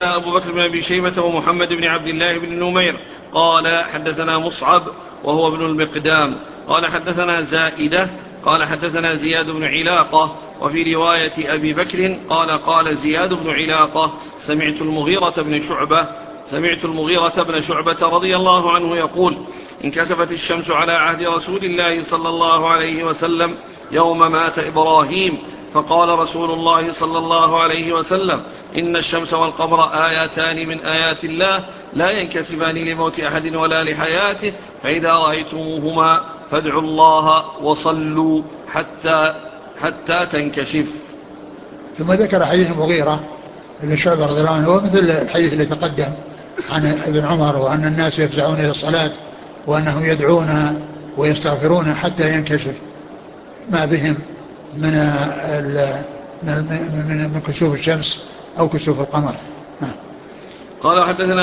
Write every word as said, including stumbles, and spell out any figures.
أبو بكر بن أبي شيبة ومحمد بن عبد الله بن نمير قال حدثنا مصعب وهو ابن المقدام قال حدثنا زائدة قال حدثنا زياد بن علاقة. وفي رواية أبي بكر قال قال زياد بن علاقة سمعت المغيرة بن شعبة سمعت المغيرة بن شعبة رضي الله عنه يقول انكسفت الشمس على عهد رسول الله صلى الله عليه وسلم يوم مات إبراهيم فقال رسول الله صلى الله عليه وسلم إن الشمس والقمر آياتان من آيات الله لا ينكسفان لموت أحد ولا لحياته فإذا رأيتموهما فادعوا الله وصلوا حتى, حتى تنكشف. ثم ذكر حديث المغيرة بن شعبة رضي الله عنه هو مثل الحديث الذي تقدم عن ابن عمر وأن الناس يفزعون إلى الصلاة وأنهم يدعون ويستغفرون حتى ينكشف ما بهم من من من كسوف الشمس أو كسوف القمر. قال حدثنا